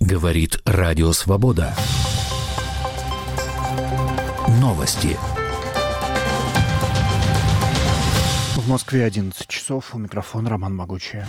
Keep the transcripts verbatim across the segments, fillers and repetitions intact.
Говорит Радио Свобода. Новости. В Москве одиннадцать часов. У микрофона Роман Могучий.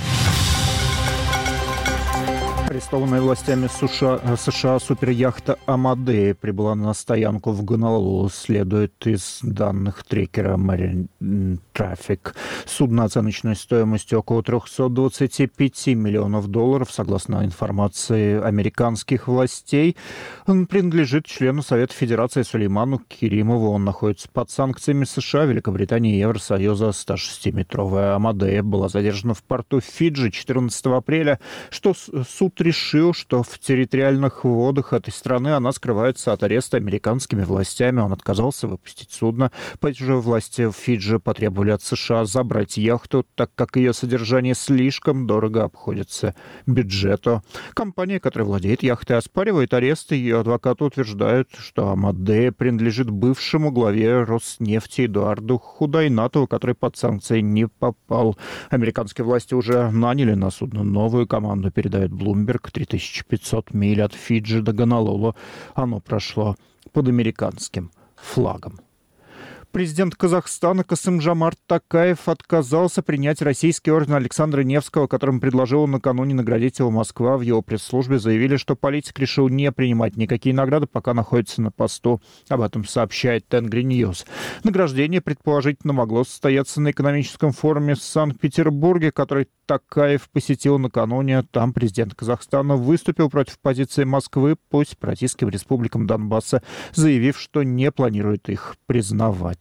Арестованная властями США, США суперяхта «Амадея» прибыла на стоянку в Гонолулу, следует из данных трекера Marine Traffic. Судно оценочной стоимостью около триста двадцать пять миллионов долларов, согласно информации американских властей, он принадлежит члену Совета Федерации Сулейману Керимову. Он находится под санкциями США, Великобритании и Евросоюза. сто шестиметровая «Амадея» была задержана в порту Фиджи четырнадцатого апреля, что суд решил, что в территориальных водах этой страны она скрывается от ареста американскими властями. Он отказался выпустить судно. Позже власти в Фиджи потребовали от США забрать яхту, так как ее содержание слишком дорого обходится бюджету. Компания, которая владеет яхтой, оспаривает арест. Ее адвокаты утверждают, что «Амадея» принадлежит бывшему главе Роснефти Эдуарду Худайнатову, который под санкции не попал. Американские власти уже наняли на судно новую команду, передает Bloomberg. три тысячи пятьсот миль от Фиджи до Гонолулу. Оно прошло под американским флагом. Президент Казахстана Касым-Жомарт Токаев отказался принять российский орден Александра Невского, которым предложила накануне наградить его Москва. В его пресс-службе заявили, что политик решил не принимать никакие награды, пока находится на посту. Об этом сообщает Тенгри Ньюс. Награждение, предположительно, могло состояться на экономическом форуме в Санкт-Петербурге, который Токаев посетил накануне. Там президент Казахстана выступил против позиции Москвы по сепаратистским республикам Донбасса, заявив, что не планирует их признавать.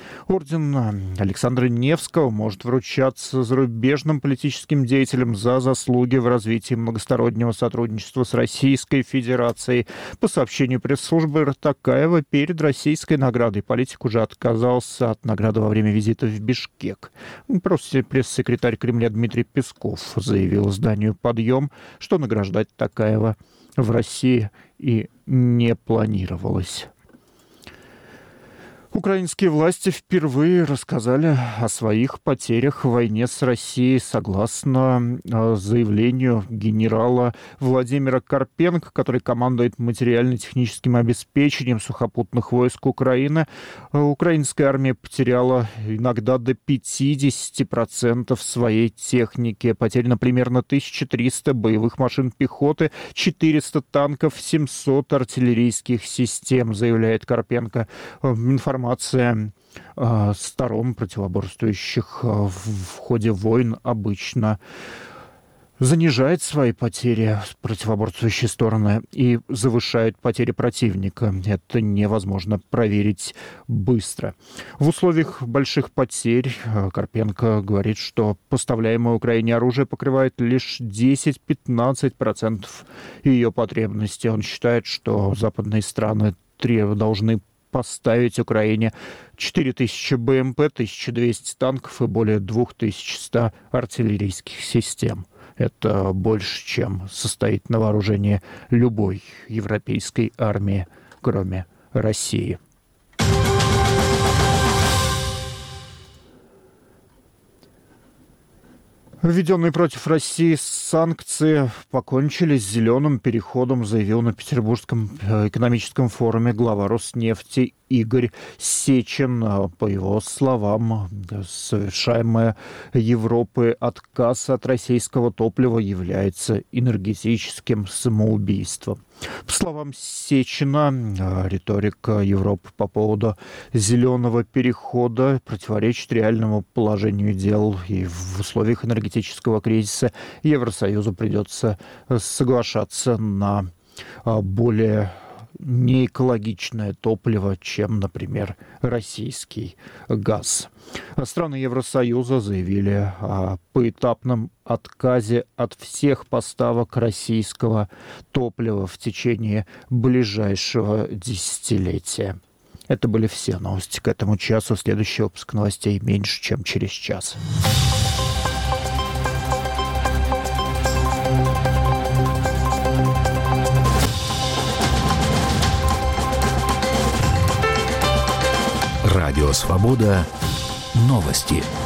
Орден Александра Невского может вручаться зарубежным политическим деятелям за заслуги в развитии многостороннего сотрудничества с Российской Федерацией. По сообщению пресс-службы Токаева, перед российской наградой политик уже отказался от награды во время визита в Бишкек. Просто пресс-секретарь Кремля Дмитрий Песков заявил изданию «Подъем», что награждать Токаева в России и не планировалось. Украинские власти впервые рассказали о своих потерях в войне с Россией. Согласно заявлению генерала Владимира Карпенко, который командует материально-техническим обеспечением сухопутных войск Украины, украинская армия потеряла иногда до пятьдесят процентов своей техники. Потеряно примерно тысяча триста боевых машин пехоты, четыреста танков, семьсот артиллерийских систем, заявляет Карпенко. Информация Информация э, сторон, противоборствующих э, в, в ходе войн, обычно занижает свои потери противоборствующие стороны и завышает потери противника. Это невозможно проверить быстро. В условиях больших потерь Карпенко говорит, что поставляемое Украине оружие покрывает лишь десять-пятнадцать процентов ее потребностей. Он считает, что западные страны должны поставить Украине четыре тысячи БМП, тысяча двести танков и более две тысячи сто артиллерийских систем. Это больше, чем состоит на вооружении любой европейской армии, кроме России. Введенные против России санкции покончили с зеленым переходом, заявил на Петербургском экономическом форуме глава Роснефти Игорь Сечин. По его словам, совершаемый Европой отказ от российского топлива является энергетическим самоубийством. По словам Сечина, риторика Европы по поводу зеленого перехода противоречит реальному положению дел, и в условиях энергетического кризиса Евросоюзу придется соглашаться на более неэкологичное топливо, чем, например, российский газ. Страны Евросоюза заявили о поэтапном отказе от всех поставок российского топлива в течение ближайшего десятилетия. Это были все новости к этому часу. Следующий выпуск новостей меньше, чем через час. Радио Свобода. Новости.